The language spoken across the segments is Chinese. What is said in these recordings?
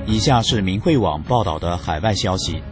以下是明慧网报道的海外消息。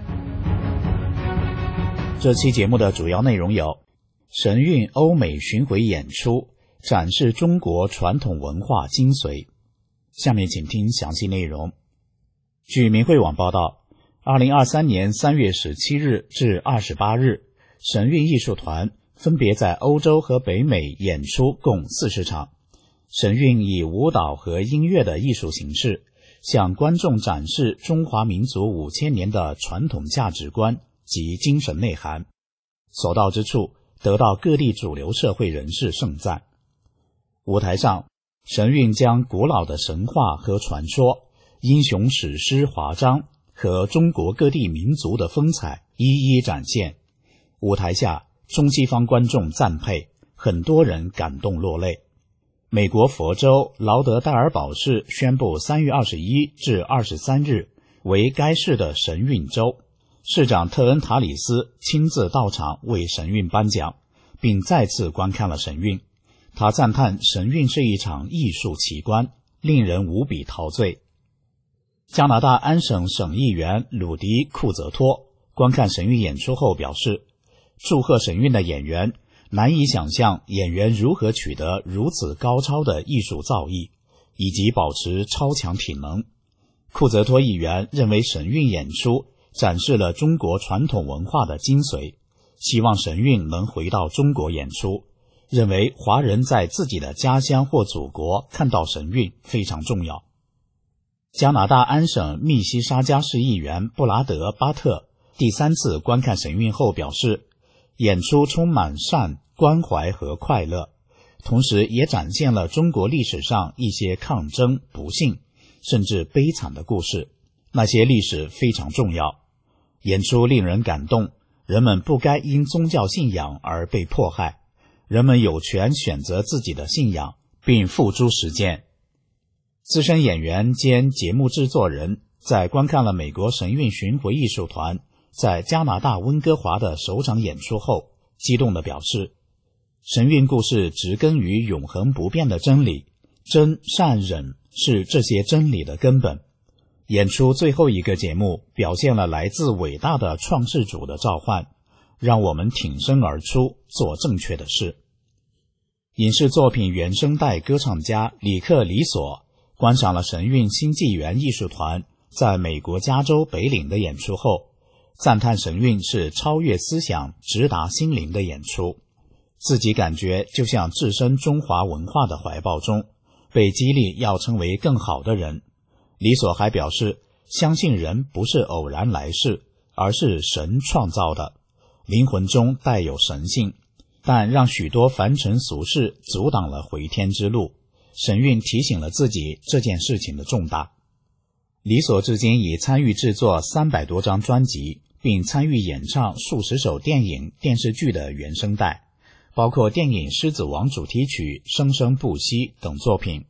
这期节目的主要内容有：神韵欧美巡回演出，展示中国传统文化精髓。下面请听详细内容。据明慧网报道，2023年3月17日至28日，神韵艺术团分别在欧洲和北美演出共40场。神韵以舞蹈和音乐的艺术形式，向观众展示中华民族5000年的传统价值观及精神内涵，所到之处得到各地主流社会人士盛赞。舞台上，神韵将古老的神话和传说、英雄史诗华章和中国各地民族的风采一一展现。舞台下，中西方观众赞佩，很多人感动落泪。美国佛州劳德代尔堡市宣布3月21至23日为该市的神韵周，市长特恩塔里斯亲自到场为神韵颁奖，并再次观看了神韵。他赞叹神韵是一场艺术奇观，令人无比陶醉。加拿大安省省议员鲁迪·库泽托观看神韵演出后表示，祝贺神韵的演员，难以想象演员如何取得如此高超的艺术造诣，以及保持超强体能。库泽托议员认为神韵演出展示了中国传统文化的精髓，希望神韵能回到中国演出，认为华人在自己的家乡或祖国看到神韵非常重要。加拿大安省密西沙加市议员布拉德·巴特第3次观看神韵后表示，演出充满善、关怀和快乐，同时也展现了中国历史上一些抗争、不幸甚至悲惨的故事，那些历史非常重要。演出令人感动，人们不该因宗教信仰而被迫害，人们有权选择自己的信仰并付诸实践。资深演员兼节目制作人在观看了美国神韵巡回艺术团在加拿大温哥华的首场演出后，激动地表示，神韵故事植根于永恒不变的真理，真、善、忍是这些真理的根本。演出最后一个节目表现了来自伟大的创世主的召唤，让我们挺身而出，做正确的事。影视作品原声带歌唱家里克·里索观赏了神韵新纪元艺术团在美国加州北岭的演出后，赞叹神韵是超越思想、直达心灵的演出，自己感觉就像置身中华文化的怀抱中，被激励要成为更好的人。李所还表示，相信人不是偶然来世，而是神创造的，灵魂中带有神性，但让许多凡尘俗事阻挡了回天之路。神韵提醒了自己这件事情的重大。李所至今已参与制作300多张专辑，并参与演唱数十首电影、电视剧的原声带，包括电影《狮子王》主题曲《生生不息》等作品。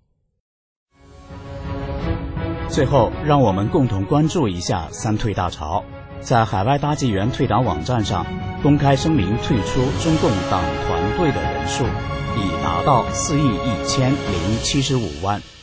最后，让我们共同关注一下三退大潮。在海外大纪元退党网站上公开声明退出中共党团队的人数已达到4亿1075万。